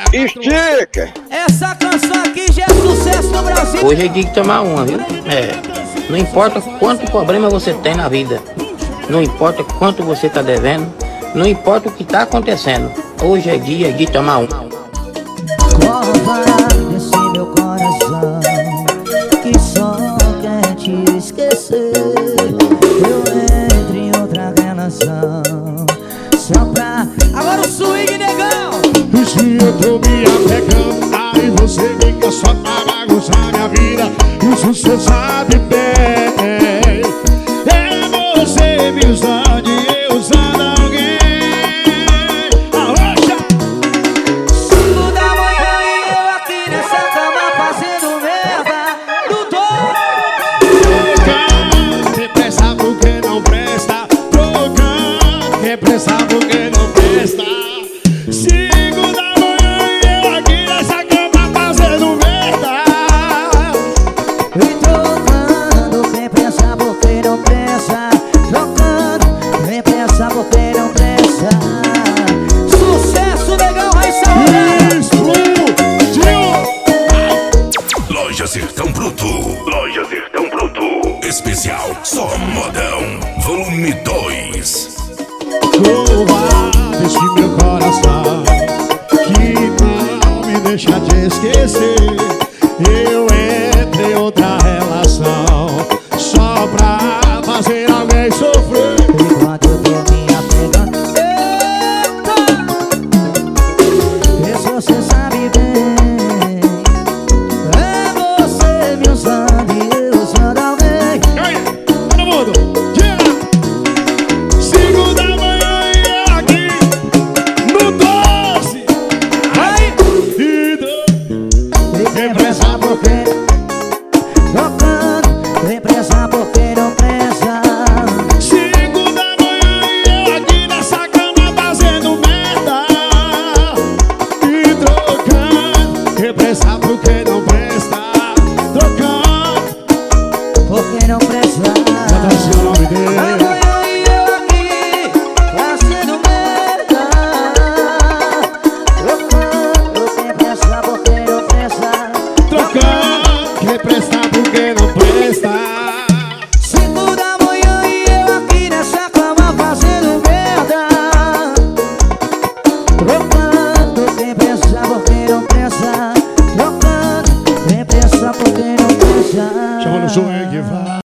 Estica! Essa canção aqui já é sucesso no Brasil. Hoje é dia de tomar uma, viu? Não importa quanto problema você tem na vida, não importa quanto você tá devendo, não importa o que tá acontecendo, hoje é dia de tomar uma. Corre parado desse meu coração, que só quer te esquecer. Eu entro em outra relação, só pra... Agora o swing, negão! Se eu tô me apegando, aí você fica só pra bagunçar minha vida. Isso cê sabe bem. É você me usando e eu usando alguém. Arrocha! 5 da manhã e eu aqui nessa cama fazendo merda. No Trocando, quem presta porque não presta. Trocando, quem presta porque não presta. 5 da manhã e eu aqui nessa cama fazendo merda. E trocando, quem pensa porque não pensa. Trocando, quem pensa porque não pensa. Sucesso, negão, vai salvar. Explodiu! Loja Sertão Bruto. Loja Sertão Bruto. Especial Só Modão. Volume 2. Covarde esse meu coração que não me deixa te esquecer. Eu entrei em outra relação só pra fazer alguém sofrer. Enquanto eu tô me apegando, eita! Isso você sabe bem. É você me usando e eu usando alguém. E aí, todo mundo, tira! 5 da manhã e eu aqui no 12. Vai! E E quem pensa porque